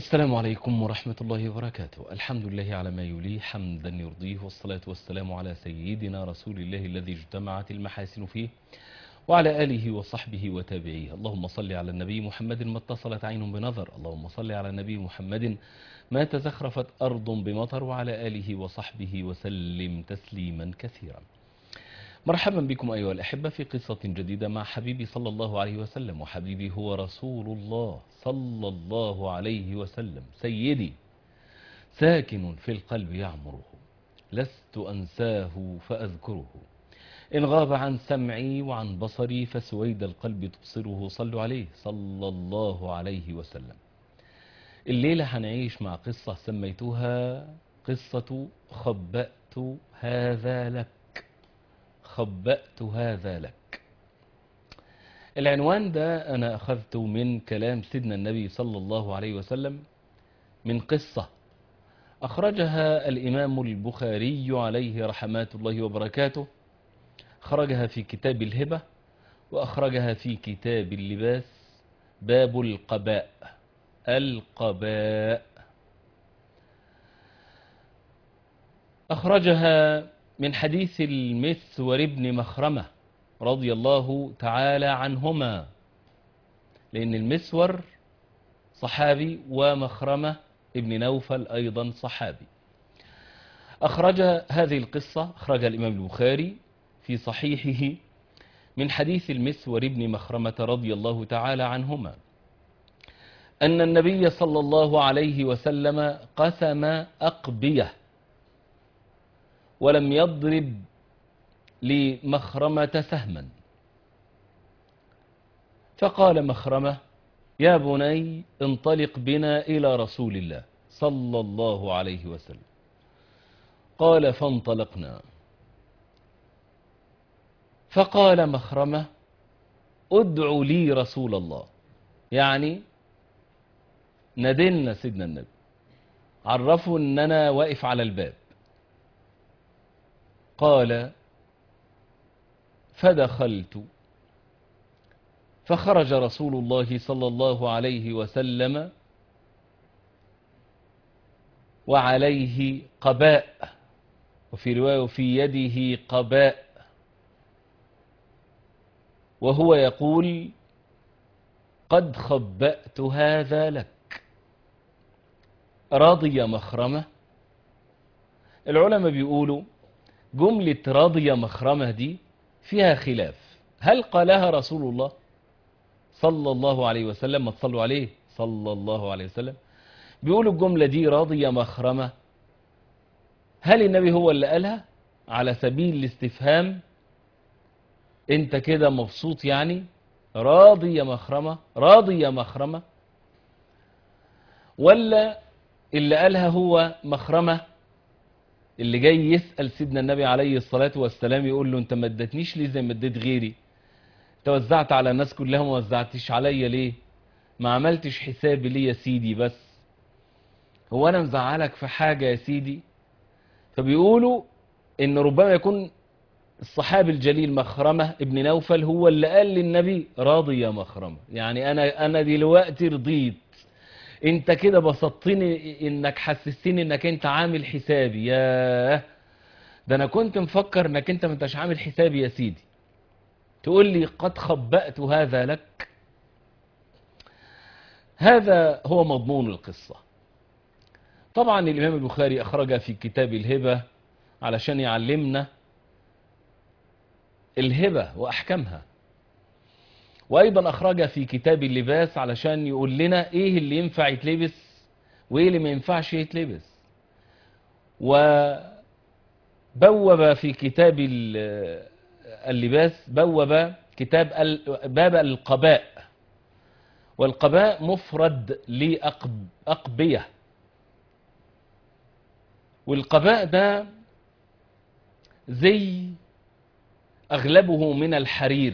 السلام عليكم ورحمة الله وبركاته. الحمد لله على ما يليه حمدا يرضيه، والصلاة والسلام على سيدنا رسول الله الذي اجتمعت المحاسن فيه، وعلى آله وصحبه وتابعيه. اللهم صل على النبي محمد ما اتصلت عين بنظر، اللهم صل على النبي محمد ما تزخرفت أرض بمطر، وعلى آله وصحبه وسلم تسليما كثيرا. مرحبا بكم أيها الأحبة في قصة جديدة مع حبيبي صلى الله عليه وسلم، وحبيبي هو رسول الله صلى الله عليه وسلم، سيدي ساكن في القلب يعمره، لست أنساه فأذكره، إن غاب عن سمعي وعن بصري فسويد القلب تبصره. صلوا عليه صلى الله عليه وسلم. الليلة هنعيش مع قصة سميتها قصة خبأت هذا لك. خبأت هذا لك. العنوان ده أنا أخذته من كلام سيدنا النبي صلى الله عليه وسلم، من قصة أخرجها الإمام البخاري عليه رحمات الله وبركاته، أخرجها في كتاب الهبة، وأخرجها في كتاب اللباس، باب القباء. القباء أخرجها من حديث المسور بن مخرمة رضي الله تعالى عنهما، لأن المسور صحابي ومخرمة ابن نوفل أيضا صحابي. أخرج هذه القصة، أخرج الإمام البخاري في صحيحه من حديث المسور بن مخرمة رضي الله تعالى عنهما أن النبي صلى الله عليه وسلم قسم أقبية، ولم يضرب لمخرمة سهما، فقال مخرمة: يا بني انطلق بنا إلى رسول الله صلى الله عليه وسلم. قال: فانطلقنا. فقال مخرمة: ادعوا لي رسول الله، يعني ندلنا سيدنا النبي، عرفوا ان انا واقف على الباب. قال: فدخلت، فخرج رسول الله صلى الله عليه وسلم وعليه قباء، وفي رواية في يده قباء، وهو يقول: قد خبأت هذا لك. رضي مخرمة. العلماء بيقولوا جملة رضي مخرمة دي فيها خلاف، هل قالها رسول الله صلى الله عليه وسلم؟ ما تصلوا عليه صلى الله عليه وسلم. بيقولوا الجملة دي رضي مخرمة، هل النبي هو اللي قالها على سبيل الاستفهام؟ انت كده مبسوط يعني؟ راضي يا مخرمة، راضي يا مخرمة. ولا اللي قالها هو مخرمة اللي جاي يسأل سيدنا النبي عليه الصلاة والسلام، يقول له: انت ما ادتنيش ليه زي ما اديت غيري؟ توزعت على الناس كلها، ما وزعتش عليا ليه؟ ما عملتش حسابي ليه يا سيدي؟ بس هو انا مزعلك في حاجة يا سيدي؟ فبيقولوا ان ربما يكون الصحابي الجليل مخرمة ابن نوفل هو اللي قال للنبي: راضي يا مخرمة، يعني انا دلوقتي رضيت، انت كده بسطتني، انك حسستني انك انت عامل حسابي. ياه، ده انا كنت مفكر انك انت ما انتش عامل حسابي يا سيدي، تقول لي قد خبأت هذا لك. هذا هو مضمون القصة. طبعا الإمام البخاري أخرج في كتاب الهبة علشان يعلمنا الهبة وأحكامها، وأيضا أخرج في كتاب اللباس علشان يقول لنا إيه اللي ينفع يتلبس وإيه اللي ما ينفعش يتلبس، وبوب في كتاب اللباس بوب كتاب باب القباء، والقباء مفرد لأقبية، والقباء ده زي أغلبه من الحرير،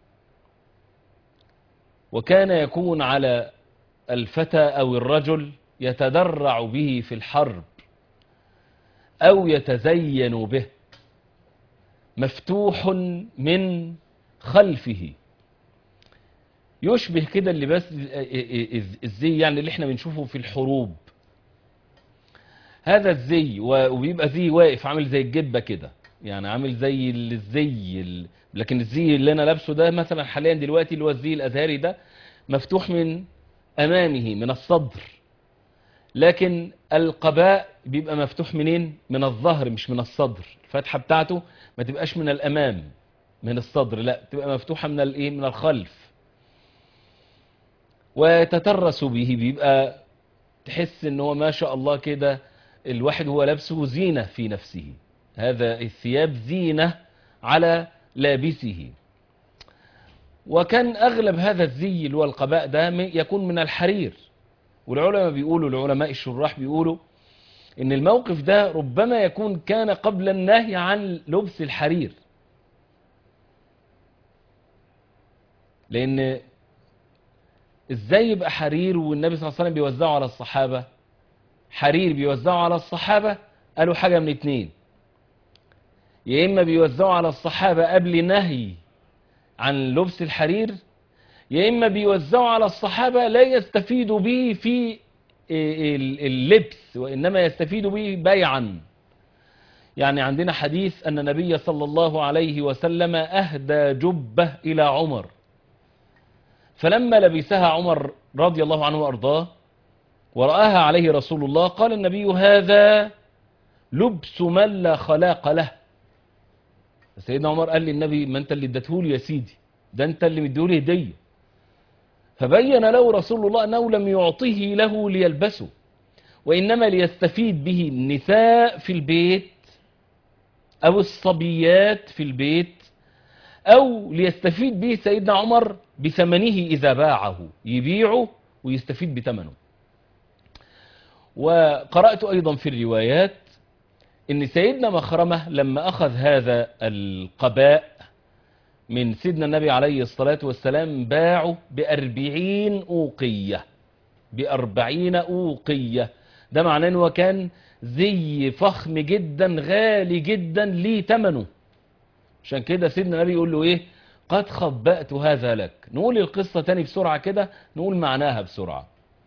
وكان يكون على الفتى أو الرجل يتدرع به في الحرب أو يتزين به، مفتوح من خلفه، يشبه كده اللباس الزي يعني اللي احنا بنشوفه في الحروب. هذا الزي وبيبقى زي واقف عامل زي الجبة كده، يعني عامل زي لكن الزي اللي انا لابسه ده مثلا حاليا دلوقتي اللي هو الزي الازهري ده مفتوح من امامه من الصدر، لكن القباء بيبقى مفتوح منين؟ من الظهر مش من الصدر. الفتحة بتاعته ما تبقاش من الامام من الصدر، لا تبقى مفتوحة من الايه؟ من الخلف. ويتترس به، بيبقى تحس ان هو ما شاء الله كده الواحد هو لابسه زينة في نفسه، هذا الثياب زينة على لابسه. وكان اغلب هذا الزي اللي هو القباء ده يكون من الحرير. والعلماء بيقولوا، العلماء الشراح بيقولوا ان الموقف ده ربما يكون كان قبل النهي عن لبس الحرير، لان ازاي يبقى حرير والنبي صلى الله عليه وسلم بيوزعه على الصحابة؟ حرير بيوزعه على الصحابة، قالوا حاجة من اتنين: يا اما بيوزعوا على الصحابة قبل نهي عن لبس الحرير، يا اما بيوزعوا على الصحابة لا يستفيدوا به في اللبس وانما يستفيدوا به بيعا. يعني عندنا حديث ان النبي صلى الله عليه وسلم اهدى جبة الى عمر، فلما لبسها عمر رضي الله عنه وارضاه ورآها عليه رسول الله قال النبي: هذا لبس من لا خلاق له. سيدنا عمر قال للنبي: ما انت اللي اديتهولي يا سيدي، ده انت اللي مديهولي هديه. فبين له رسول الله انه لم يعطيه له ليلبسه، وانما ليستفيد به النساء في البيت او الصبيات في البيت، او ليستفيد به سيدنا عمر بثمنه اذا باعه، يبيعه ويستفيد بثمنه. وقرأت ايضا في الروايات ان سيدنا مخرمة لما اخذ هذا القباء من سيدنا النبي عليه الصلاة والسلام باعه ب40 أوقية، ب40 أوقية. ده معناه انه كان زي فخم جدا غالي جدا ليه ثمنه. عشان كده سيدنا النبي يقول له ايه؟ قد خبأت هذا لك. نقول القصة تاني بسرعة كده، نقول معناها بسرعة.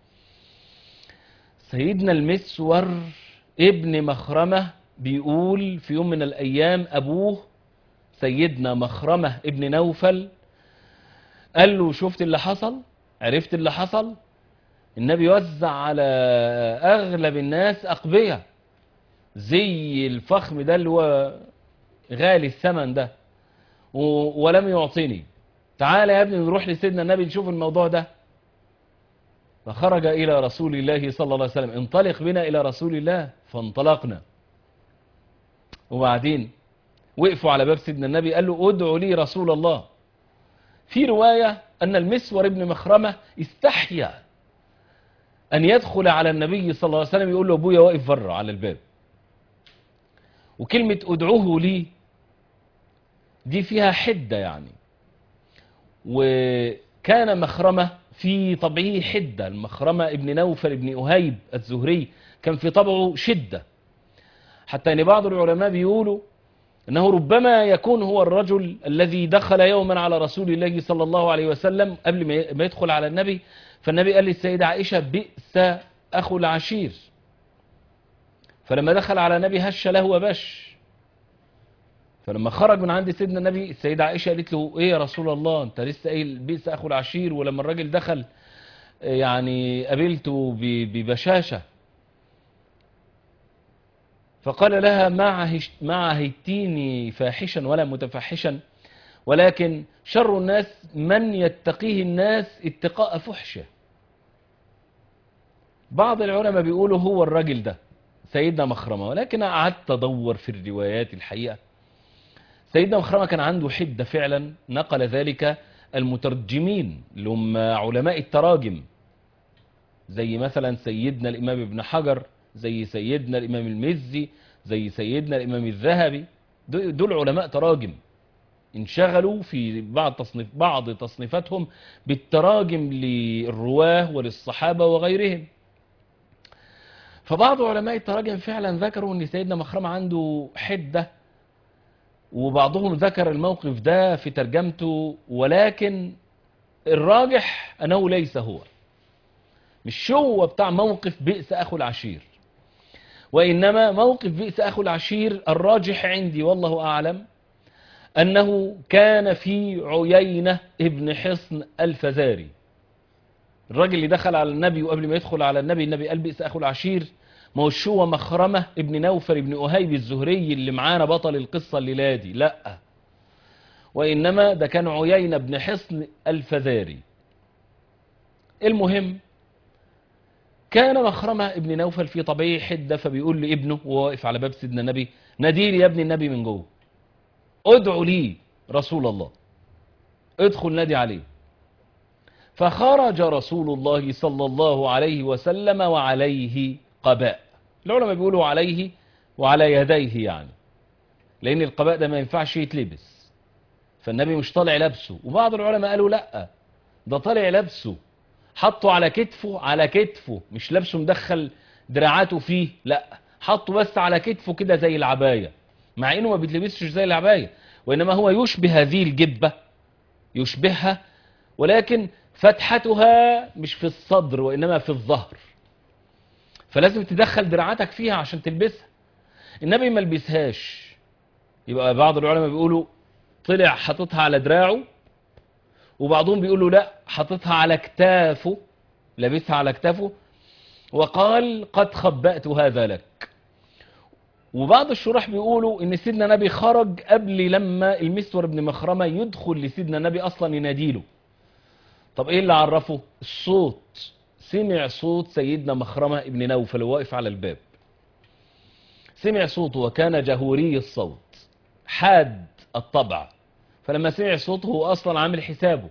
سيدنا المسور ابن مخرمة بيقول في يوم من الأيام أبوه سيدنا مخرمة ابن نوفل قال له: شفت اللي حصل؟ عرفت اللي حصل؟ النبي وزع على أغلب الناس أقبية زي الفخم ده اللي هو غالي الثمن ده، ولم يعطيني. تعال يا ابني نروح لسيدنا النبي نشوف الموضوع ده. فخرج إلى رسول الله صلى الله عليه وسلم: انطلق بنا إلى رسول الله. فانطلقنا، وبعدين وقفوا على باب سيدنا النبي، قال له: ادعوا لي رسول الله. في رواية أن المسور ابن مخرمة استحيا أن يدخل على النبي صلى الله عليه وسلم يقول له: أبويا واقف بره على الباب. وكلمة ادعوه لي دي فيها حدة يعني، وكان مخرمة في طبعه حدة. المخرمة ابن نوفل ابن أهيب الزهري كان في طبعه شدة، حتى أن بعض العلماء بيقولوا أنه ربما يكون هو الرجل الذي دخل يوما على رسول الله صلى الله عليه وسلم قبل ما يدخل على النبي، فالنبي قال للسيدة عائشة: بئس أخو العشير. فلما دخل على النبي هش له وبش. فلما خرج من عند سيدنا النبي السيدة عائشة قالت له: ايه يا رسول الله، انت لسه قايل بئس أخو العشير، ولما الراجل دخل يعني قابلته ببشاشة. فقال لها: ما عهدتيني فاحشا ولا متفحشا، ولكن شر الناس من يتقيه الناس اتقاء فحشه. بعض العلماء بيقولوا هو الراجل ده سيدنا مخرمة، ولكن قعدت ادور في الروايات. الحقيقة سيدنا مخرمة كان عنده حدة فعلا، نقل ذلك المترجمين اللي هم علماء التراجم، زي مثلا سيدنا الإمام ابن حجر، زي سيدنا الإمام المزي، زي سيدنا الإمام الذهبي. دول علماء تراجم انشغلوا في بعض تصنيفاتهم بالتراجم للرواه وللصحابة وغيرهم. فبعض علماء التراجم فعلا ذكروا ان سيدنا مخرمة عنده حدة، وبعضهم ذكر الموقف ده في ترجمته، ولكن الراجح أنه ليس هو، مش هو بتاع موقف بئس أخو العشير، وإنما موقف بئس أخو العشير الراجح عندي والله أعلم أنه كان في عيينة ابن حصن الفزاري، الراجل اللي دخل على النبي، وقبل ما يدخل على النبي قال بئس أخو العشير. ما هوش هو مخرمة ابن نوفل ابن أهيب الزهري اللي معانا بطل القصة الليلة دي، لا، وإنما ده كان عيينة ابن حصن الفزاري. المهم كان مخرمة ابن نوفل في طبيعي حدة، فبيقول لابنه وهو واقف على باب سيدنا النبي: ناديلي يا ابن النبي من جوه، ادعو لي رسول الله، ادخل نادي عليه. فخرج رسول الله صلى الله عليه وسلم وعليه قباء، العلماء بيقولوا عليه وعلى يديه يعني، لأن القباء ده ما ينفعش يتلبس، فالنبي مش طالع لابسه. وبعض العلماء قالوا لا، ده طالع لابسه، حطه على كتفه، على كتفه، مش لابسه مدخل دراعاته فيه، لا، حطه بس على كتفه كده زي العباية، مع انه ما بيتلبسش زي العباية، وانما هو يشبه هذه الجبة، يشبهها، ولكن فتحتها مش في الصدر وانما في الظهر، فلازم تدخل دراعاتك فيها عشان تلبسها. النبي ما لبسهاش، يبقى بعض العلماء بيقولوا طلع حاططها على دراعه، وبعضهم بيقولوا لا، حاططها على كتافه، لابسها على كتافه، وقال قد خبأت هذا لك. وبعض الشراح بيقولوا ان سيدنا النبي خرج قبل لما المسور بن مخرمة يدخل لسيدنا النبي اصلا يناديله. طب ايه اللي عرفه؟ الصوت، سمع صوت سيدنا مخرمة ابن نوفل واقف على الباب، سمع صوته وكان جهوري الصوت حاد الطبع، فلما سمع صوته هو اصلا عامل حسابه،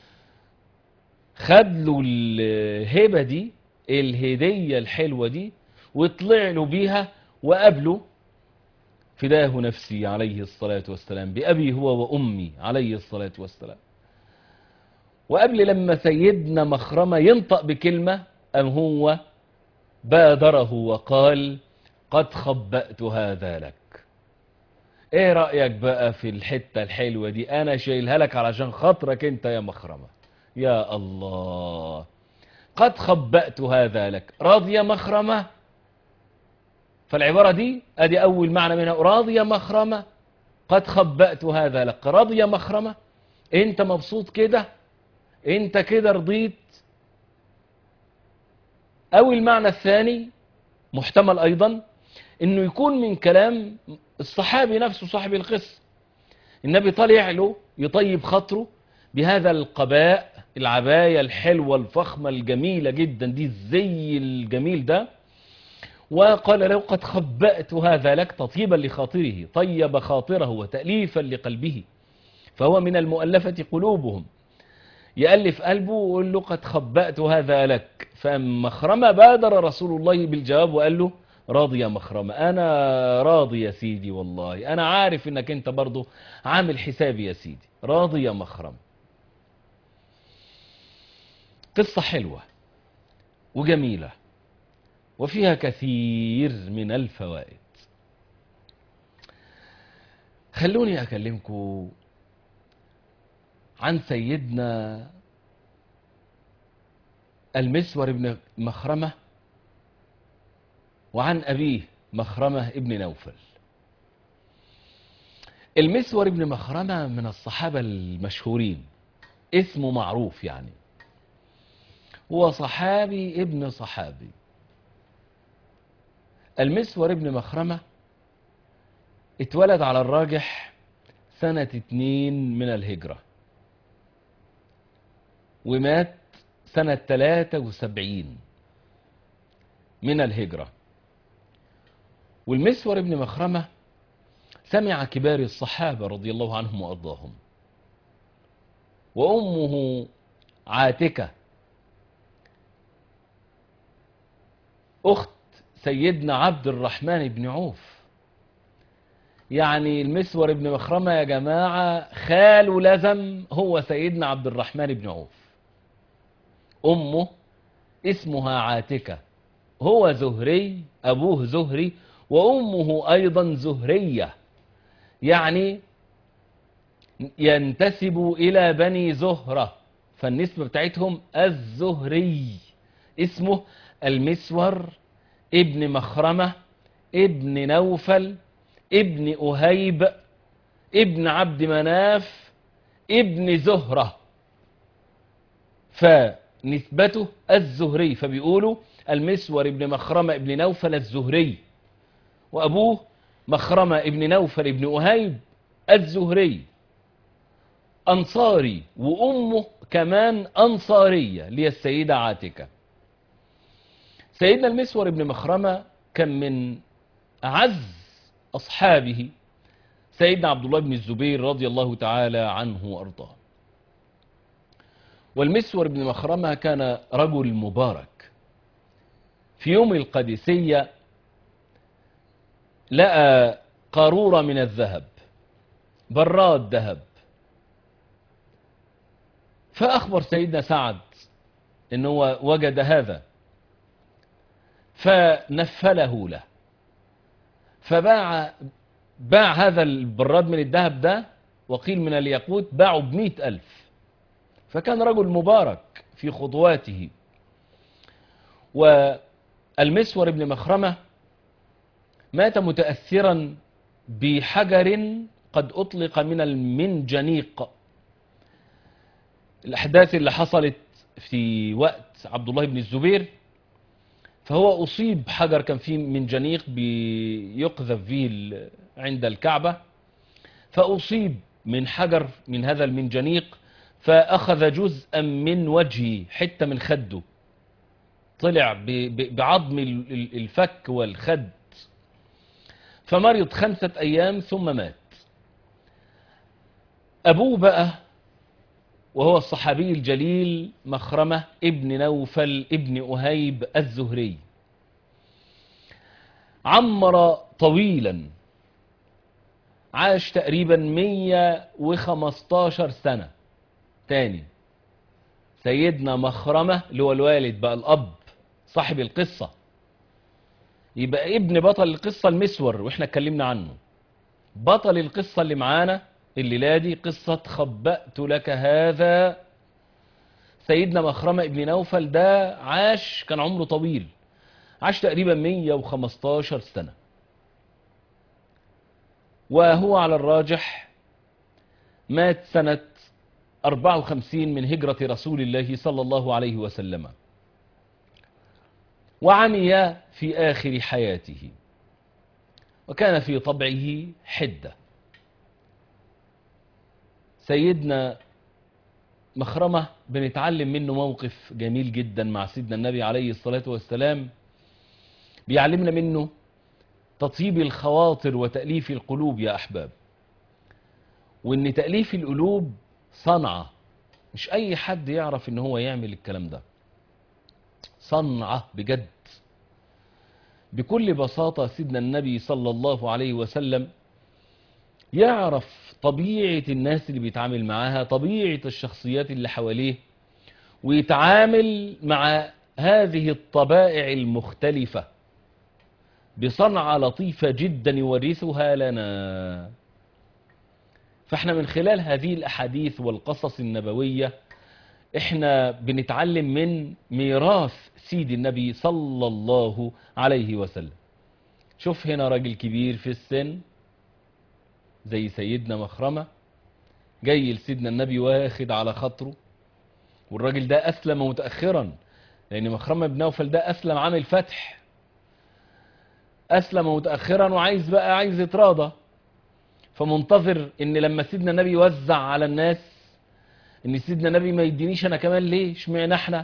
خد له الهبة دي، الهدية الحلوة دي، وطلع له بيها وقابله: فداه نفسي عليه الصلاة والسلام، بأبي هو وأمي عليه الصلاة والسلام. وقبل لما سيدنا مخرمة ينطق بكلمة أم هو بادره وقال قد خبأت هذا لك. ايه رأيك بقى في الحتة الحلوة دي؟ انا شايلها لك علشان خاطرك انت يا مخرمة. يا الله، قد خبأت هذا لك، راضي يا مخرمة؟ فالعبارة دي ادي اول معنى منها، راضي يا مخرمة، قد خبأت هذا لك، راضي يا مخرمة، انت مبسوط كده، انت كده رضيت. او المعنى الثاني محتمل ايضا انه يكون من كلام الصحابي نفسه صاحب القصة، النبي طالع له يطيب خاطره بهذا القباء، العباية الحلوة الفخمة الجميلة جدا دي، الزي الجميل ده، وقال له قد خبأت هذا لك تطيبا لخاطره، طيب خاطره وتأليفا لقلبه، فهو من المؤلفة قلوبهم، يألف قلبه ويقول له قد خبأت هذا لك. فمخرمة بادر رسول الله بالجواب وقال له راضي يا مخرمة، أنا راضي يا سيدي، والله أنا عارف إنك أنت برضو عامل حسابي يا سيدي، راضي يا مخرمة. قصة حلوة وجميلة وفيها كثير من الفوائد. خلوني أكلمكم عن سيدنا المسور بن مخرمة وعن أبيه مخرمة ابن نوفل. المسور بن مخرمة من الصحابة المشهورين، اسمه معروف يعني، هو صحابي ابن صحابي. المسور ابن مخرمة اتولد على الراجح سنة 2 من الهجرة، ومات سنة 73 من الهجرة. والمسور ابن مخرمة سمع كبار الصحابة رضي الله عنهم وأرضاهم، وأمه عاتكة أخت سيدنا عبد الرحمن بن عوف، يعني المسور ابن مخرمة يا جماعة خاله لزم هو سيدنا عبد الرحمن بن عوف، أمه اسمها عاتكة، هو زهري، أبوه زهري، وأمه أيضا زهرية، يعني ينتسب إلى بني زهرة، فالنسبة بتاعتهم الزهري. اسمه المسور ابن مخرمة ابن نوفل ابن أهيب ابن عبد مناف ابن زهرة، فنسبته الزهري، فبيقولوا المسور ابن مخرمة ابن نوفل الزهري، وأبوه مخرمة ابن نوفل ابن أهيب الزهري، أنصاري، وأمه كمان أنصارية اللي هي السيدة عاتكة. سيدنا المسور ابن مخرمة كان من أعز أصحابه سيدنا عبد الله بن الزبير رضي الله تعالى عنه وأرضاه. والمسور بن مخرمة كان رجل مبارك. في يوم القادسية لقى قارورة من الذهب، براد ذهب، فأخبر سيدنا سعد إن هو وجد هذا، فنفله له، باع هذا البراد من الذهب ده، وقيل من الياقوت، باعه ب100,000. فكان رجل مبارك في خطواته. والمسور بن مخرمة مات متأثرا بحجر قد أطلق من المنجنيق. الأحداث اللي حصلت في وقت عبد الله بن الزبير، فهو أصيب حجر كان فيه منجنيق بيقذف فيه عند الكعبة، فأصيب من حجر من هذا المنجنيق، فأخذ جزءا من وجهه، حتة من خده، طلع بعظم الفك والخد، فمرض 5 أيام ثم مات. أبوه بقى وهو الصحابي الجليل مخرمة ابن نوفل ابن أهيب الزهري، عمر طويلا، عاش تقريبا 115 سنة. تاني، سيدنا مخرمة اللي هو الوالد بقى، الأب صاحب القصة، يبقى ابن بطل القصة المسور، واحنا اتكلمنا عنه. بطل القصة اللي معانا الليلة دي قصة خبأت لك هذا. سيدنا مخرمة ابن نوفل ده عاش، كان عمره طويل، عاش تقريبا 115 سنة، وهو على الراجح مات سنة 54 من هجرة رسول الله صلى الله عليه وسلم، وعمي في آخر حياته، وكان في طبعه حدة. سيدنا مخرمة بنتعلم منه موقف جميل جدا مع سيدنا النبي عليه الصلاة والسلام، بيعلمنا منه تطيب الخواطر وتأليف القلوب يا أحباب، وإن تأليف القلوب صنعة، مش أي حد يعرف إن هو يعمل الكلام ده، صنعة بجد. بكل بساطة سيدنا النبي صلى الله عليه وسلم يعرف طبيعة الناس اللي بيتعامل معاها، طبيعة الشخصيات اللي حواليه، ويتعامل مع هذه الطبائع المختلفة بصنعة لطيفة جدا يورثها لنا. فاحنا من خلال هذه الأحاديث والقصص النبوية احنا بنتعلم من ميراث سيد النبي صلى الله عليه وسلم. شوف هنا راجل كبير في السن زي سيدنا مخرمة، جاي لسيدنا النبي واخد على خاطره، والراجل ده أسلم متأخرا، لأن مخرمة بن نوفل ده أسلم عام الفتح، أسلم متأخرا وعايز بقى عايز يتراضى، فمنتظر إن لما سيدنا النبي يوزع على الناس إن سيدنا النبي ما يدينيش أنا كمان، ليه؟ اشمعنى احنا؟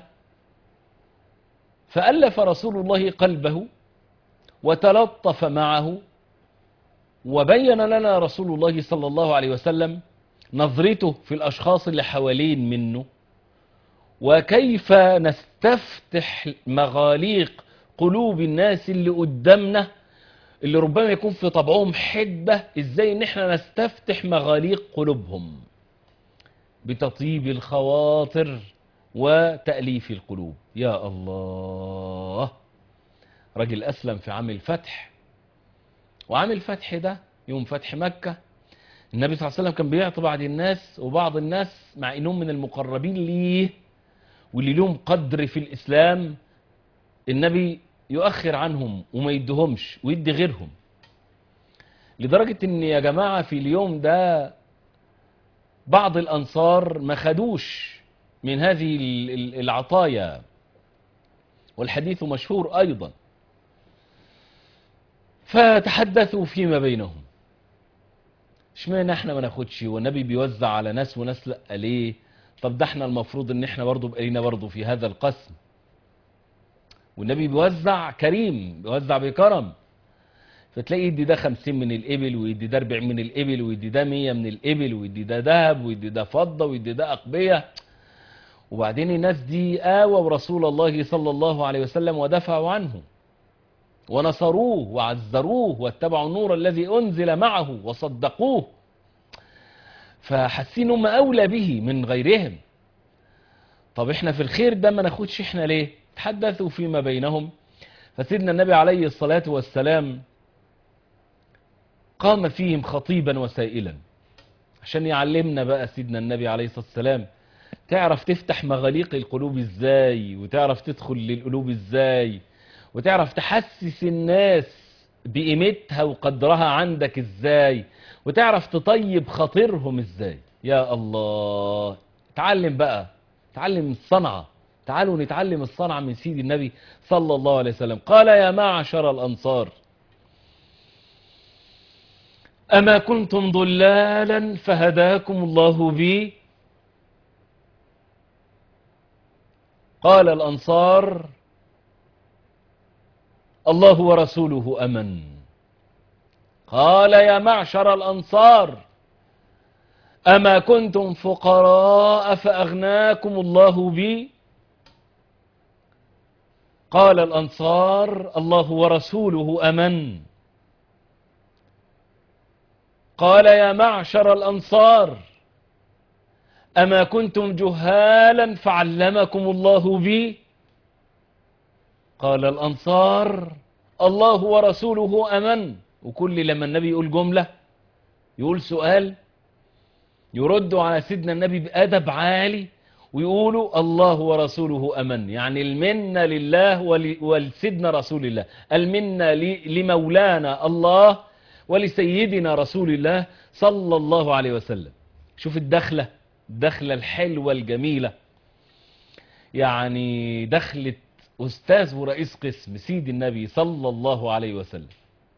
فألف رسول الله قلبه وتلطف معه، وبين لنا رسول الله صلى الله عليه وسلم نظرته في الأشخاص اللي حوالين منه، وكيف نستفتح مغاليق قلوب الناس اللي قدامنا اللي ربما يكون في طبعهم حدة، ازاي ان احنا نستفتح مغاليق قلوبهم بتطيب الخواطر وتأليف القلوب. يا الله، رجل أسلم في عام الفتح، وعام الفتح ده يوم فتح مكة النبي صلى الله عليه وسلم كان بيعطي بعض الناس، وبعض الناس مع انهم من المقربين ليه واللي لهم قدر في الإسلام النبي يؤخر عنهم وما يدهمش ويدي غيرهم. لدرجة ان يا جماعة في اليوم ده بعض الأنصار ما خدوش من هذه العطايا، والحديث مشهور أيضا. فتحدثوا فيما بينهم، اشمعنى احنا ما ناخدش والنبي بيوزع على ناس وناس لا ليه؟ طب ده احنا المفروض ان احنا برضو بقينا برضو في هذا القسم، والنبي بيوزع كريم، بيوزع بكرم. فتلاقي يدي ده 50 من الإبل، ويدي ده 40 من الإبل، ويدي ده 100 من الإبل، ويدي ده ذهب، ويدي ده فضة، ويدي ده أقبية. وبعدين الناس دي آووا رسول الله صلى الله عليه وسلم ودفعوا عنه ونصروه وعزروه واتبعوا النور الذي أنزل معه وصدقوه، فحاسين هم أولى به من غيرهم. طب احنا في الخير ده ما ناخدش احنا ليه؟ تحدثوا فيما بينهم. فسيدنا النبي عليه الصلاة والسلام قام فيهم خطيبا وسائلا عشان يعلمنا بقى سيدنا النبي عليه الصلاة والسلام تعرف تفتح مغاليق القلوب ازاي، وتعرف تدخل للقلوب ازاي، وتعرف تحسس الناس بقيمتها وقدرها عندك ازاي، وتعرف تطيب خاطرهم ازاي. يا الله، تعلم بقى، تعلم الصنعة. تعالوا نتعلم الصنعة من سيدي النبي صلى الله عليه وسلم. قال يا معشر الأنصار أما كنتم ضلالا فهداكم الله بي؟ قال الأنصار الله ورسوله أمن. قال يا معشر الأنصار أما كنتم فقراء فأغناكم الله بي؟ قال الأنصار الله ورسوله أمن. قال يا معشر الأنصار أما كنتم جهالا فعلمكم الله بي؟ قال الأنصار الله ورسوله أمن. وكل لما النبي يقول جملة يقول سؤال يردوا على سيدنا النبي بأدب عالي ويقولوا الله ورسوله أمن، يعني المنة لله ولسيدنا رسول الله، المنة لمولانا الله ولسيدنا رسول الله صلى الله عليه وسلم. شوف الدخلة الحلوة الجميلة، يعني دخلة أستاذ ورئيس قسم سيد النبي صلى الله عليه وسلم.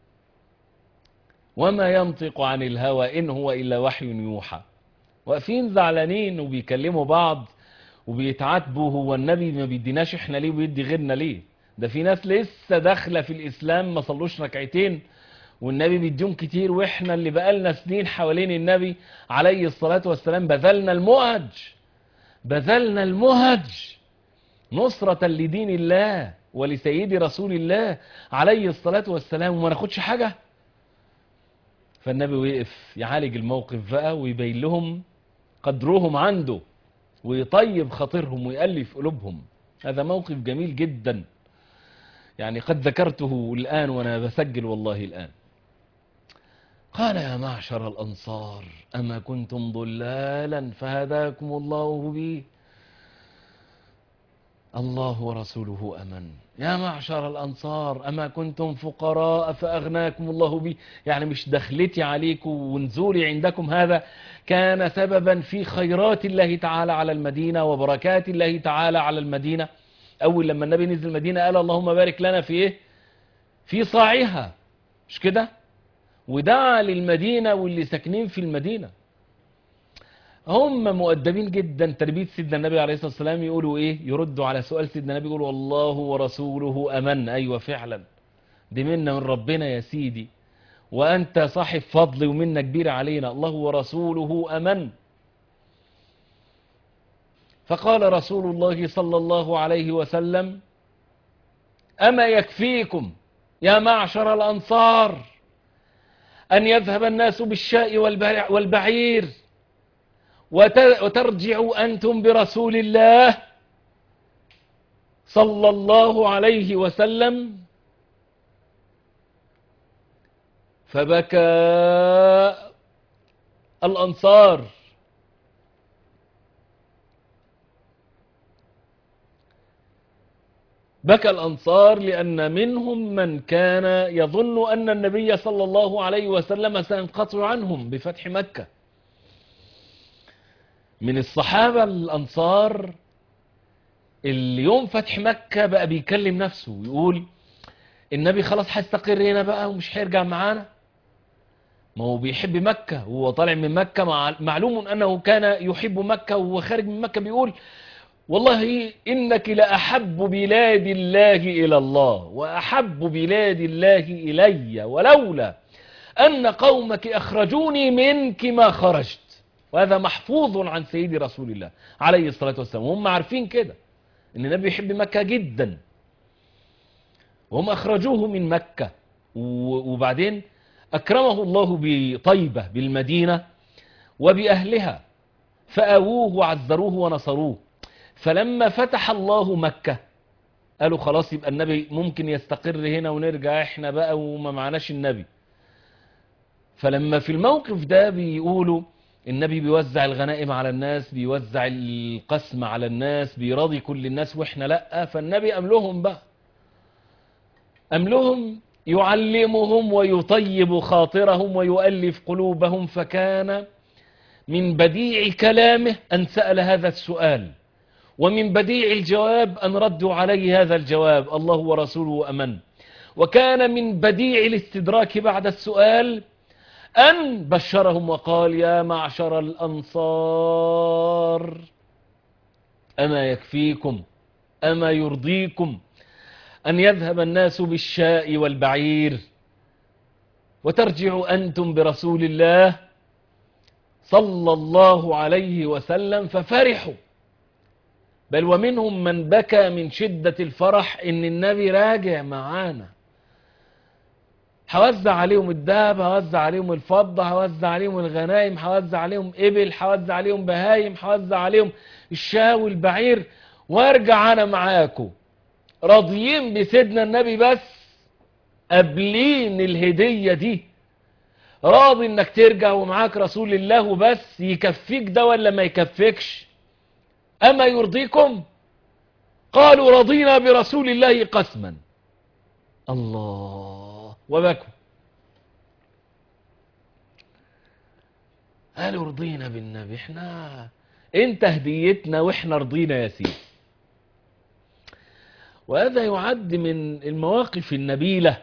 وما ينطق عن الهوى إن هو إلا وحي يوحى. واقفين زعلانين وبيكلموا بعض وبيتعاتبوا، هو النبي ما بيديناش احنا ليه وبيدي غيرنا ليه؟ ده في ناس لسه داخله في الإسلام ما صلوش ركعتين والنبي بيديهم كتير، واحنا اللي بقالنا سنين حوالين النبي عليه الصلاة والسلام بذلنا المهج نصرة لدين الله ولسيد رسول الله عليه الصلاة والسلام، وما ناخدش حاجة. فالنبي وقف يعالج الموقف بقى ويبين لهم قدرهم عنده ويطيب خاطرهم ويألف قلوبهم. هذا موقف جميل جدا، يعني قد ذكرته الآن وأنا بسجل والله الآن. قال يا معشر الأنصار أما كنتم ضلالا فهداكم الله بي؟ الله ورسوله أمن. يا معشر الأنصار أما كنتم فقراء فأغناكم الله بي؟ يعني مش دخلتي عليكم ونزولي عندكم هذا كان سببا في خيرات الله تعالى على المدينة وبركات الله تعالى على المدينة. أول لما النبي نزل المدينة قال اللهم بارك لنا في إيه؟ في صاعها، مش كده؟ ودعا للمدينة واللي ساكنين في المدينة. هم مؤدبين جدا تربية سيدنا النبي عليه الصلاة والسلام. يقولوا ايه؟ يردوا على سؤال سيدنا النبي يقولوا الله ورسوله أمن. ايوه فعلا دي منا من ربنا يا سيدي، وانت صاحب فضل ومنة كبيرة علينا، الله ورسوله أمن. فقال رسول الله صلى الله عليه وسلم أما يكفيكم يا معشر الأنصار أن يذهب الناس بالشاء والبعير وترجعوا أنتم برسول الله صلى الله عليه وسلم؟ فبكى الأنصار. بكى الأنصار لأن منهم من كان يظن أن النبي صلى الله عليه وسلم سينقطع عنهم بفتح مكة. من الصحابة الأنصار اللي يوم فتح مكة بقى بيكلم نفسه ويقول النبي خلاص هيستقر هنا بقى ومش هيرجع معانا، ما هو بيحب مكة وهو طالع من مكة. معلوم أنه كان يحب مكة وهو خارج من مكة بيقول والله إنك لأحب بلاد الله إلى الله وأحب بلاد الله إلي، ولولا أن قومك أخرجوني منك ما خرجت. وهذا محفوظ عن سيدي رسول الله عليه الصلاة والسلام، وهم عارفين كده إن النبي يحب مكة جدا، وهم أخرجوه من مكة. وبعدين أكرمه الله بطيبة بالمدينة وبأهلها، فآووه وعزروه ونصروه. فلما فتح الله مكة قالوا خلاص يبقى النبي ممكن يستقر هنا ونرجع احنا بقى وما معناش النبي. فلما في الموقف ده بيقولوا النبي بيوزع الغنائم على الناس، بيوزع القسم على الناس، بيراضي كل الناس واحنا لأ، فالنبي أملهم بقى، أملهم يعلمهم ويطيب خاطرهم ويؤلف قلوبهم. فكان من بديع كلامه أن سأل هذا السؤال، ومن بديع الجواب أن ردوا عليه هذا الجواب، الله ورسوله أمن. وكان من بديع الاستدراك بعد السؤال أن بشرهم وقال يا معشر الأنصار أما يكفيكم أما يرضيكم أن يذهب الناس بالشاء والبعير وترجع أنتم برسول الله صلى الله عليه وسلم. ففرحوا، بل ومنهم من بكى من شدة الفرح إن النبي راجع معانا. هوزع عليهم الذهب، هوزع عليهم الفضة، هوزع عليهم الغنائم، هوزع عليهم إبل، هوزع عليهم بهايم، هوزع عليهم الشاة والبعير، وارجع أنا معاكم. راضيين بسيدنا النبي بس، قابلين الهدية دي، راضي انك ترجع ومعاك رسول الله وبس. يكفيك ده ولا ما يكفيكش؟ أما يرضيكم؟ قالوا رضينا برسول الله قسما. الله، وبكوا. قالوا رضينا بالنبي، احنا انت هديتنا واحنا رضينا يا سيدي. وهذا يعد من المواقف النبيلة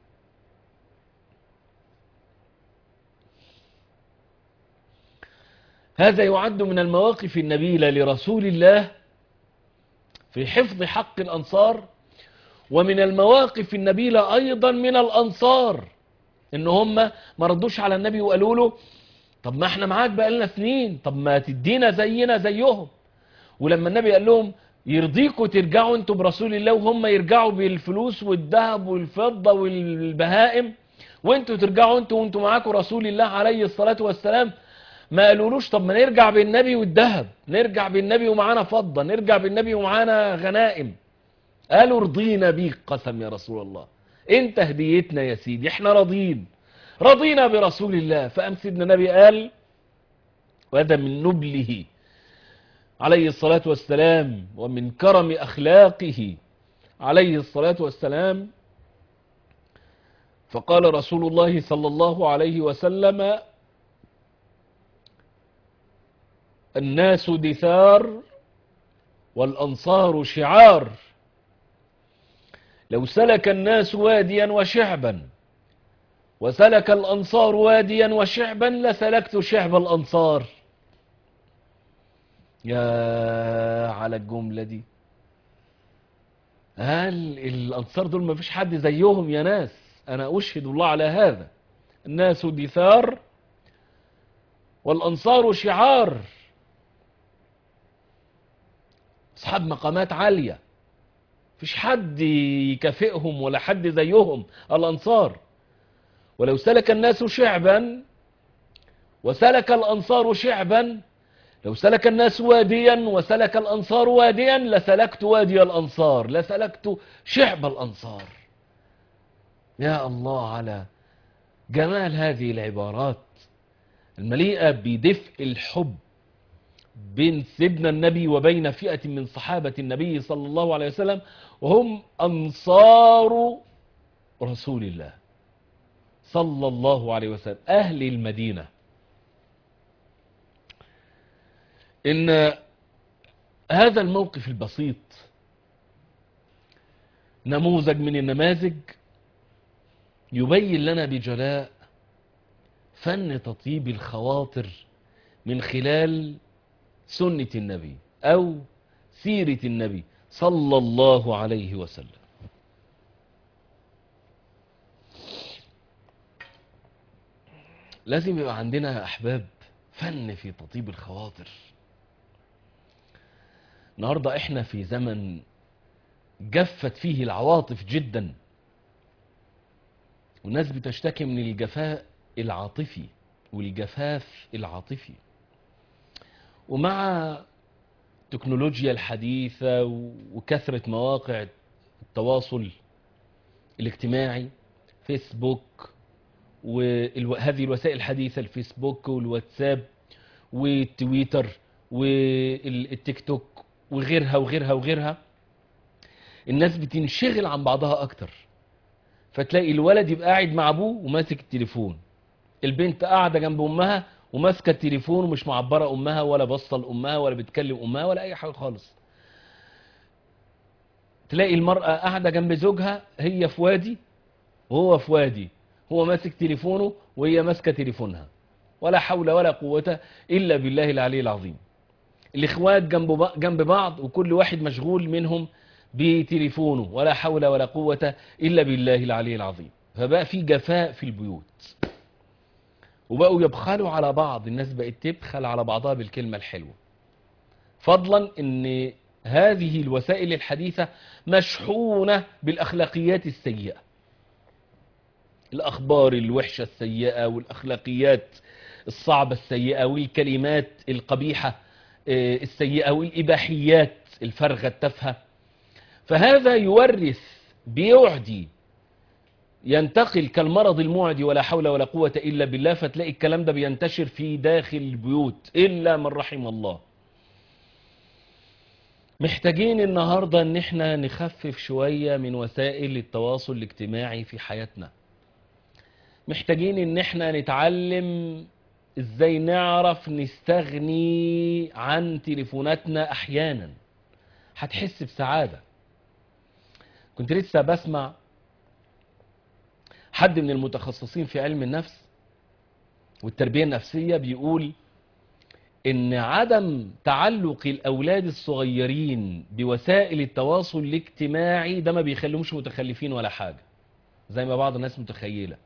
هذا يعد من المواقف النبيلة لرسول الله في حفظ حق الأنصار، ومن المواقف النبيلة أيضا من الأنصار إن هم ما ردوش على النبي وقالوا له طب ما احنا معاك بقالنا سنين، طب ما تدينا زينا زيهم. ولما النبي قال لهم يرضيكوا ترجعوا انتوا برسول الله وهم يرجعوا بالفلوس والذهب والفضة والبهائم، وانتوا ترجعوا انتوا معاكوا رسول الله عليه الصلاة والسلام، ما قالولوش طب ما نرجع بالنبي والذهب، نرجع بالنبي ومعانا فضة، نرجع بالنبي ومعانا غنائم. قالوا رضينا بيك قسم يا رسول الله، انت هديتنا يا سيدي، احنا رضينا برسول الله. فقام سيدنا النبي قال، وهذا من نبله عليه الصلاة والسلام ومن كرم أخلاقه عليه الصلاة والسلام، فقال رسول الله صلى الله عليه وسلم الناس دثار والأنصار شعار، لو سلك الناس واديا وشعبا وسلك الأنصار واديا وشعبا لسلكت شعب الأنصار. يا على الجملة دي، هل الأنصار دول ما فيش حد زيهم يا ناس؟ أنا أشهد الله على هذا. الناس دثار والأنصار شعار، أصحاب مقامات عالية، فيش حد يكافئهم ولا حد زيهم الأنصار. ولو سلك الناس شعبا وسلك الأنصار شعبا، لو سلك الناس واديا وسلك الأنصار واديا لسلكت وادي الأنصار، لسلكت شعب الأنصار. يا الله على جمال هذه العبارات، المليئة بدفء الحب بين سيدنا النبي وبين فئة من صحابة النبي صلى الله عليه وسلم، وهم أنصار رسول الله صلى الله عليه وسلم، أهل المدينة. إن هذا الموقف البسيط نموذج من النماذج يبين لنا بجلاء فن تطيب الخواطر من خلال سنة النبي أو سيرة النبي صلى الله عليه وسلم. لازم يبقى عندنا يا أحباب فن في تطيب الخواطر. النهاردة احنا في زمن جفت فيه العواطف جدا، والناس بتشتكي من الجفاء العاطفي والجفاف العاطفي. ومع التكنولوجيا الحديثة وكثرة مواقع التواصل الاجتماعي، فيسبوك وهذه الوسائل الحديثة، الفيسبوك والواتساب والتويتر والتيك توك وغيرها وغيرها وغيرها، الناس بتنشغل عن بعضها اكتر. فتلاقي الولد يبقى قاعد مع ابوه وماسك التليفون، البنت قاعده جنب امها وماسكه التليفون ومش معبره امها ولا باصه لامها ولا بتكلم امها ولا اي حاجه خالص. تلاقي المراه قاعده جنب زوجها، هي في وادي وهو في وادي، هو ماسك تليفونه وهي ماسكه تليفونها، ولا حول ولا قوه الا بالله العلي العظيم. الاخوات جنب بعض وكل واحد مشغول منهم بتليفونه، ولا حول ولا قوة إلا بالله العلي العظيم. فبقى في جفاء في البيوت، وبقوا يبخلوا على بعض، الناس بقت تبخل على بعضها بالكلمة الحلوة، فضلا ان هذه الوسائل الحديثة مشحونة بالأخلاقيات السيئة، الأخبار الوحشة السيئة والأخلاقيات الصعبة السيئة والكلمات القبيحة السيئة والإباحيات الفارغة التافهة. فهذا يورث بيعدي، ينتقل كالمرض المعدي، ولا حول ولا قوة إلا بالله. فتلاقي الكلام ده بينتشر في داخل البيوت إلا من رحم الله. محتاجين النهاردة ان احنا نخفف شوية من وسائل التواصل الاجتماعي في حياتنا. محتاجين ان احنا نتعلم ازاي نعرف نستغني عن تليفوناتنا احيانا، هتحس بسعادة. كنت لسه بسمع حد من المتخصصين في علم النفس والتربية النفسية بيقول ان عدم تعلق الاولاد الصغيرين بوسائل التواصل الاجتماعي ده ما بيخليهمش متخلفين ولا حاجة زي ما بعض الناس متخيلة،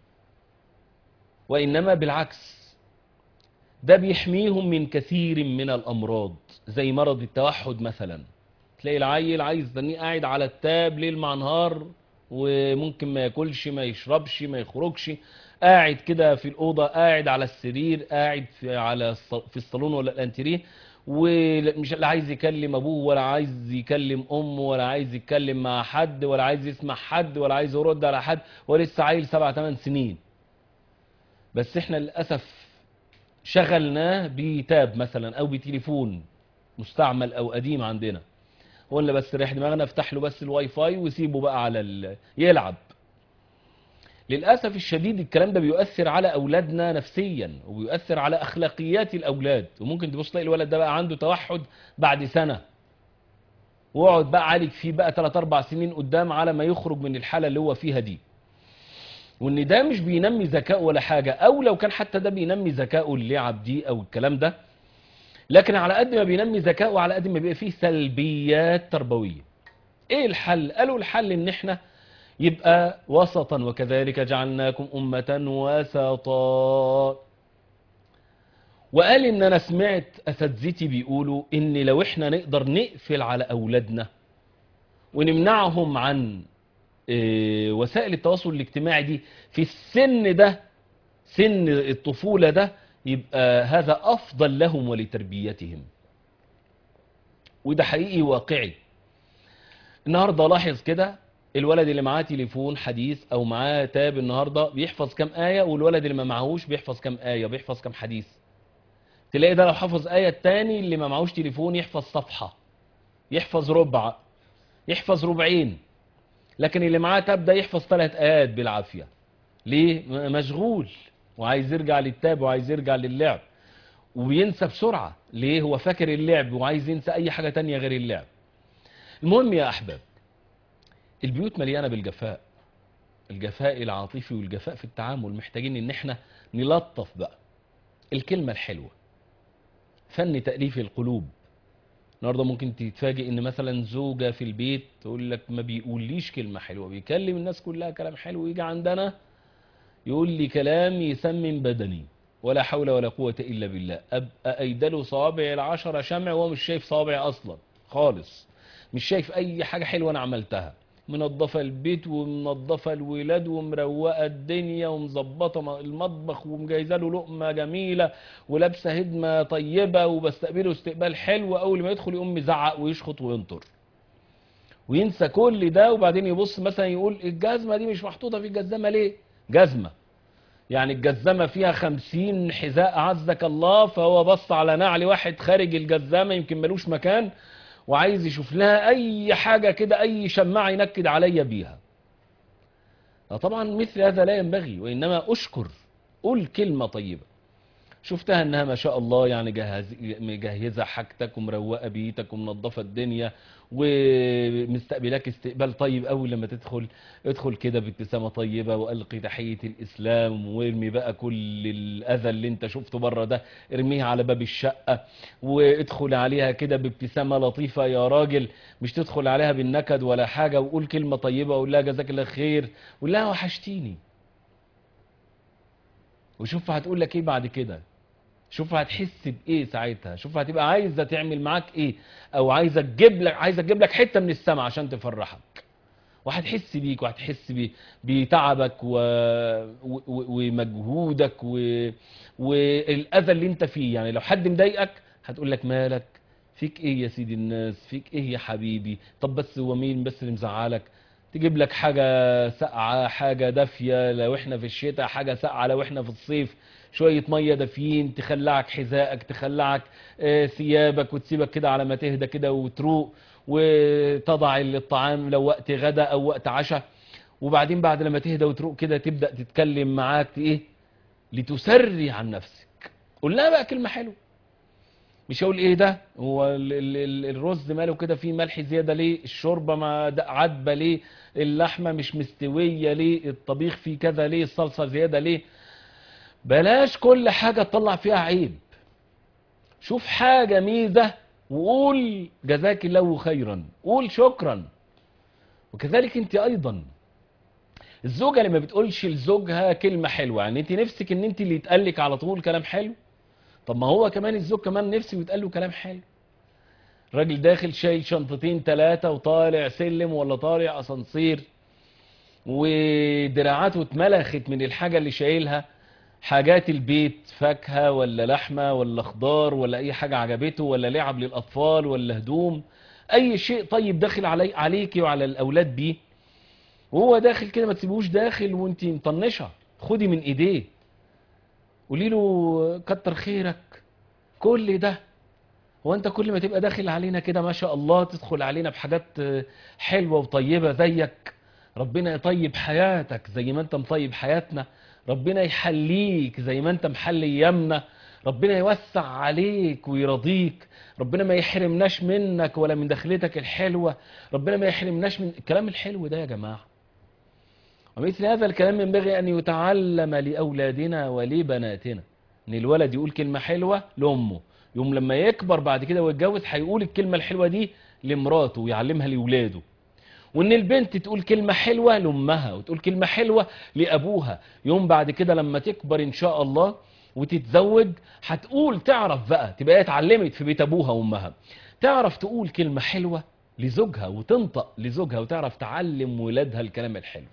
وانما بالعكس ده بيحميهم من كثير من الامراض زي مرض التوحد مثلا. تلاقي العيل عايز تنيه قاعد على التاب ليل مع نهار، وممكن ما ياكلش ما يشربش ما يخرجش، قاعد كده في الأوضة، قاعد على السرير، قاعد في الصالون ولا الانتريه، ومش لا عايز يكلم ابوه ولا عايز يكلم امه ولا عايز يتكلم مع حد ولا عايز يسمع حد ولا عايز يرد على حد، ولسه عيل 7-8 سنين. بس احنا للأسف شغلناه بتاب مثلا او بتليفون مستعمل او قديم عندنا، قلنا بس ريح دماغنا، افتح له بس الواي فاي وسيبه بقى على يلعب. للأسف الشديد الكلام ده بيؤثر على أولادنا نفسيا وبيؤثر على أخلاقيات الأولاد، وممكن تبص تلاقي الولد ده بقى عنده توحد بعد سنة، ويقعد بقى عالج فيه بقى 3-4 سنين قدام على ما يخرج من الحالة اللي هو فيها دي. وان ده مش بينمي ذكاء ولا حاجة، او لو كان حتى ده بينمي ذكاءه اللعب دي او الكلام ده، لكن على قد ما بينمي ذكاءه على قد ما بيبقى فيه سلبيات تربوية. ايه الحل؟ قالوا الحل ان احنا يبقى وسطا، وكذلك جعلناكم أمة وسطا. وقال ان انا سمعت اساتذتي بيقولوا ان لو احنا نقدر نقفل على اولادنا ونمنعهم عن وسائل التواصل الاجتماعي دي في السن ده، سن الطفولة ده، يبقى هذا افضل لهم ولتربيتهم. وده حقيقي واقعي. النهاردة لاحظ كده الولد اللي معاه تليفون حديث او معاه تاب النهارده بيحفظ كام آية، والولد اللي ما معهوش بيحفظ كام آية، بيحفظ كام حديث. تلاقي ده لو حفظ آية، التاني اللي ما معهوش تليفون يحفظ صفحة، يحفظ ربع، يحفظ ربعين. لكن اللي معاه تاب ده يحفظ 3 آيات بالعافية. ليه؟ مشغول وعايز يرجع للتاب وعايز يرجع للعب، وبينسى بسرعة. ليه؟ هو فاكر اللعب وعايز ينسى اي حاجة تانية غير اللعب. المهم يا احباب، البيوت مليانة بالجفاء، الجفاء العاطفي والجفاء في التعامل. محتاجين ان احنا نلطف بقى الكلمة الحلوة، فن تأليف القلوب. النهارده ممكن تتفاجئ ان مثلا زوجة في البيت تقول لك ما بيقوليش كلمة حلوة، بيكلم الناس كلها كلام حلو، ويجي عندنا يقول لي كلام يسمم بدني، ولا حول ولا قوة إلا بالله. أبقى أيدله صوابعي العشرة شمع وهو مش شايف صوابعي أصلا خالص، مش شايف أي حاجة حلوة أنا عملتها. منظفة البيت ومنظفة الولاد ومروقة الدنيا ومظبطة المطبخ ومجهزة له لقمة جميلة ولابسة هدمة طيبة وبستقبله استقبال حلو. أول ما يدخل يقوم مزعق ويشخط وينطر وينسى كل ده، وبعدين يبص مثلا يقول الجزمة دي مش محطوطة في الجزمة ليه؟ جزمة يعني الجزمة فيها 50 حذاء عزك الله، فهو بص على نعل واحد خارج الجزمة يمكن ملوش مكان، وعايز يشوف لها اي حاجة كده، اي شماعة ينكد عليا بيها. طبعا مثل هذا لا ينبغي، وانما اشكر، قول كلمة طيبة. شفتها انها ما شاء الله يعني مجهزه حاجتك ومروقه بيتك ومنظفه الدنيا ومستقبلاك استقبال طيب. اول لما تدخل، ادخل كده بابتسامه طيبه والقي تحيه الاسلام، وارمي بقى كل الاذى اللي انت شفته بره ده ارميه على باب الشقه، وادخل عليها كده بابتسامه لطيفه يا راجل، مش تدخل عليها بالنكد ولا حاجه. وقول كلمه طيبه وقول لها جزاك الله خير، وقول لها وحشتيني، وشوف هتقول لك ايه بعد كده. شوف هتحس بايه ساعتها، شوف هتبقى عايزه تعمل معاك ايه، او عايزه تجيب لك حته من السماء عشان تفرحك. وهتحس بيك وهتحس بتعبك ومجهودك والاذى اللي انت فيه. يعني لو حد مضايقك هتقول لك مالك، فيك ايه يا سيدي الناس، فيك ايه يا حبيبي، طب بس هو مين بس اللي مزعلك؟ تجيب لك حاجة ساقعة، حاجة دافية لو احنا في الشتاء، حاجة ساقعة لو احنا في الصيف، شوية مية دافيين تخلعك حذائك، تخلعك ثيابك، وتسيبك كده على ما تهدى كده وتروق، وتضع الطعام لو وقت غدا او وقت عشاء. وبعدين بعد لما تهدى وتروق كده تبدأ تتكلم معاك ايه، لتسري عن نفسك. قول لها بقى كلمة حلوة. مش هقول ايه ده، هو الرز ماله كده فيه ملح زيادة ليه، الشوربة ما عدبة ليه، اللحمة مش مستوية ليه، الطبيخ فيه كذا ليه، الصلصة زيادة ليه. بلاش كل حاجة تطلع فيها عيب. شوف حاجة ميزة وقول جزاك الله خيرا، قول شكرا. وكذلك انت ايضا، الزوجة اللي ما بتقولش لزوجها كلمة حلوة، يعني انت نفسك ان انت اللي يتقالك على طول كلام حلو. طب ما هو كمان الزوج كمان نفسه يتقال له كلام حلو. راجل داخل شايل شنطتين 3 وطالع سلم ولا طالع اسانسير، ودراعاته اتملخت من الحاجة اللي شايلها، حاجات البيت، فاكهة ولا لحمة ولا خضار ولا اي حاجة عجبته، ولا لعب للاطفال ولا هدوم، اي شيء طيب داخل عليكي وعلى الاولاد بيه، وهو داخل كده ما تسيبوش داخل وانت مطنشه. خدي من ايديه، قولي له كتر خيرك. كل ده، هو انت كل ما تبقى داخل علينا كده ما شاء الله تدخل علينا بحاجات حلوة وطيبة زيك؟ ربنا يطيب حياتك زي ما انت مطيب حياتنا، ربنا يحليك زي ما انت محلي يمنا، ربنا يوسع عليك ويرضيك، ربنا ما يحرمناش منك ولا من دخلتك الحلوة، ربنا ما يحرمناش من الكلام الحلو ده يا جماعة. ومثل هذا الكلام ينبغي أن يتعلم لأولادنا ولبناتنا. ان الولد يقول كلمة حلوة لأمه، يوم لما يكبر بعد كده ويتجوز هيقول الكلمة الحلوة دي لمراته ويعلمها لأولاده. وان البنت تقول كلمة حلوة لأمها وتقول كلمة حلوة لأبوها، يوم بعد كده لما تكبر إن شاء الله وتتزوج هتقول، تعرف بقى، تبقى اتعلمت في بيت أبوها وأمها، تعرف تقول كلمة حلوة لزوجها وتنطق لزوجها، وتعرف تعلم ولادها الكلام الحلو.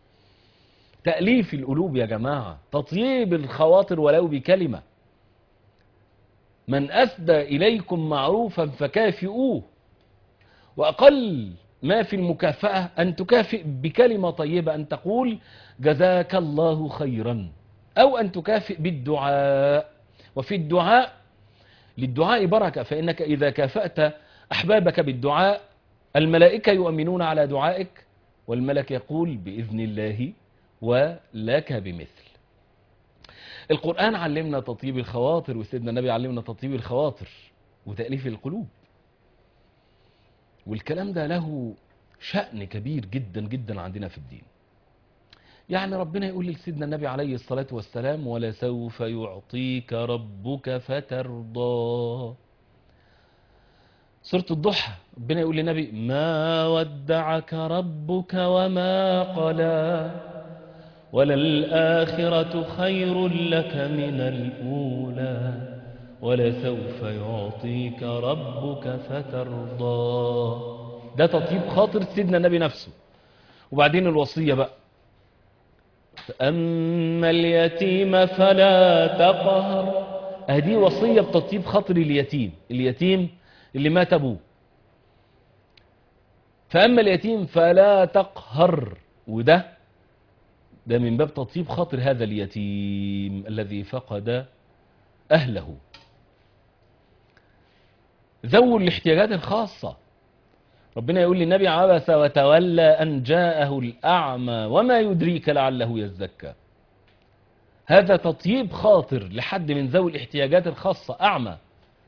تأليف القلوب يا جماعة، تطييب الخواطر ولو بكلمة. من أسدى إليكم معروفا فكافئوه، وأقل ما في المكافأة أن تكافئ بكلمة طيبة، أن تقول جزاك الله خيرا، أو أن تكافئ بالدعاء. وفي الدعاء للدعاء بركة، فإنك إذا كافأت أحبابك بالدعاء الملائكة يؤمنون على دعائك، والملك يقول بإذن الله ولك بمثل. القرآن علمنا تطيب الخواطر، وسيدنا النبي علمنا تطيب الخواطر وتأليف القلوب، والكلام ده له شأن كبير جدا جدا عندنا في الدين. يعني ربنا يقول لسيدنا النبي عليه الصلاة والسلام ولسوف يعطيك ربك فترضى. سورة الضحى ربنا يقول للنبي ما ودعك ربك وما قلى وللآخرة خير لك من الأولى ولسوف يعطيك ربك فترضى. ده تطيب خاطر سيدنا النبي نفسه. وبعدين الوصية بقى أما اليتيم فلا تقهر، هذه وصية بتطيب خاطر اليتيم، اليتيم اللي مات أبوه. فأما اليتيم فلا تقهر، وده من باب تطيب خاطر هذا اليتيم الذي فقد أهله. ذوي الاحتياجات الخاصة ربنا يقول للنبي عبس وتولى أن جاءه الأعمى وما يدريك لعله يزكى. هذا تطيب خاطر لحد من ذوي الاحتياجات الخاصة أعمى.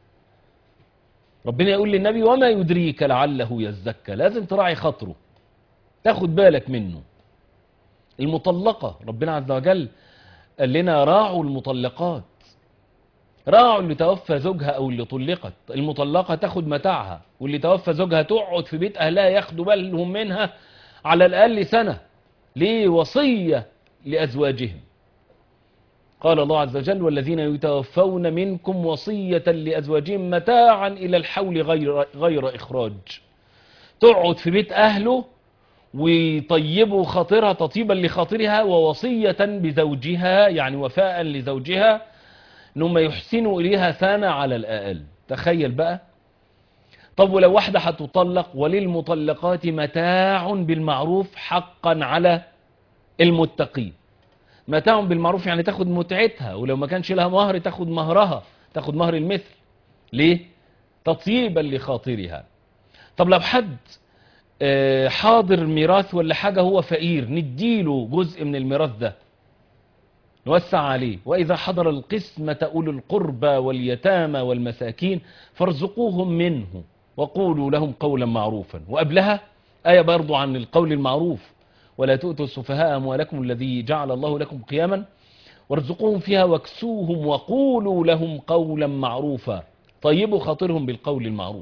ربنا يقول للنبي وما يدريك لعله يزكى، لازم تراعي خاطره، تاخد بالك منه. المطلقة ربنا عز وجل قال لنا راعوا المطلقات، راعوا اللي توفى زوجها أو اللي طلقت. المطلقة تاخد متاعها، واللي توفى زوجها تقعد في بيت أهلها ياخدوا بالهم منها على الأقل سنة. ليه؟ وصية لأزواجهم. قال الله عز وجل والذين يتوفون منكم وصية لأزواجهم متاعا إلى الحول غير إخراج. تقعد في بيت أهله ويطيبوا خاطرها تطيبا لخاطرها، ووصية بزوجها يعني وفاء لزوجها انهم يحسنوا اليها سنة على الاقل. تخيل بقى. طب ولو واحدة هتطلق وللمطلقات متاع بالمعروف حقا على المتقين. متاع بالمعروف يعني تاخد متعتها، ولو ما كانش لها مهر تاخد مهرها، تاخد مهر المثل. ليه؟ تطيبا لخاطرها. طب لو حد حاضر ميراث ولا حاجة هو فقير، نديله جزء من الميراث ده، نوسع عليه. وإذا حضر القسمة أولو القربى واليتامى والمساكين فارزقوهم منه وقولوا لهم قولا معروفا. وقبلها آية برضو عن القول المعروف ولا تؤتوا السفهاء أموالكم الذي جعل الله لكم قياما وارزقوهم فيها واكسوهم وقولوا لهم قولا معروفا. طيبوا خاطرهم بالقول المعروف.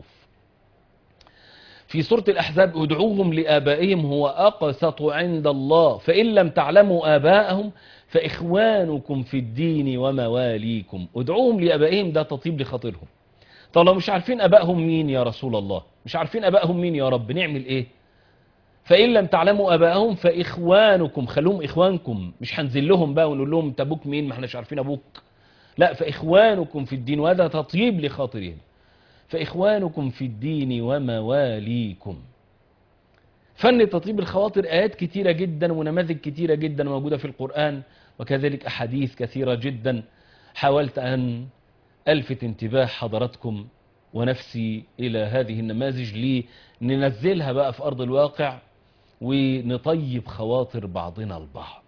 في سورة الأحزاب ادعوهم لآبائهم هو أقسط عند الله فإن لم تعلموا آباءهم فإخوانكم في الدين ومواليكم. ادعوهم لآبائهم، ده تطيب لخاطرهم. طب لو مش عارفين آبائهم مين يا رسول الله، مش عارفين آبائهم مين يا رب، نعمل إيه؟ فإن لم تعلموا آباءهم فإخوانكم، خلوهم إخوانكم، مش هنزل لهم بقى ونقول لهم أنت أبوك مين، ما احناش عارفين أبوك. لا، فإخوانكم في الدين، وهذا تطيب لخاطرهم. فإخوانكم في الدين ومواليكم. فن تطيب الخواطر آيات كتيرة جدا ونماذج كتيرة جدا موجودة في القرآن، وكذلك أحاديث كثيرة جدا. حاولت أن ألفت انتباه حضراتكم ونفسي إلى هذه النماذج لننزلها بقى في أرض الواقع ونطيب خواطر بعضنا البعض.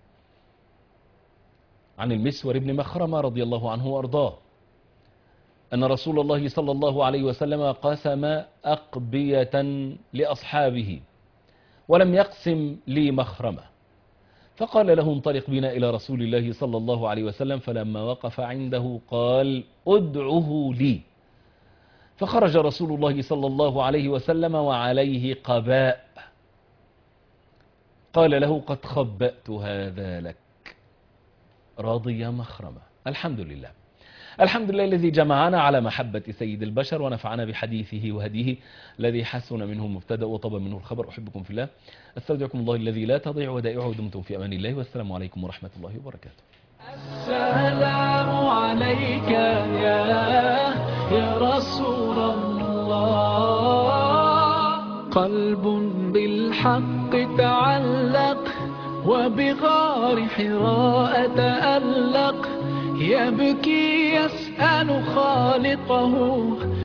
عن المسور بن مخرمة رضي الله عنه وأرضاه أن رسول الله صلى الله عليه وسلم قسم أقبية لأصحابه ولم يقسم لي مخرمة، فقال له انطلق بنا إلى رسول الله صلى الله عليه وسلم، فلما وقف عنده قال ادعه لي. فخرج رسول الله صلى الله عليه وسلم وعليه قباء، قال له قد خبأت هذا لك، راضي يا مخرمة. الحمد لله، الحمد لله الذي جمعنا على محبة سيد البشر ونفعنا بحديثه وهديه الذي حسن منه المبتدأ وطب منه الخبر. أحبكم في الله، استودعكم الله الذي لا تضيع ودائعه، دمتم في أمان الله، والسلام عليكم ورحمة الله وبركاته. السلام عليك يا رسول الله. قلب بالحق تعلق وبغار حراء تألق يبكي يسأل خالقه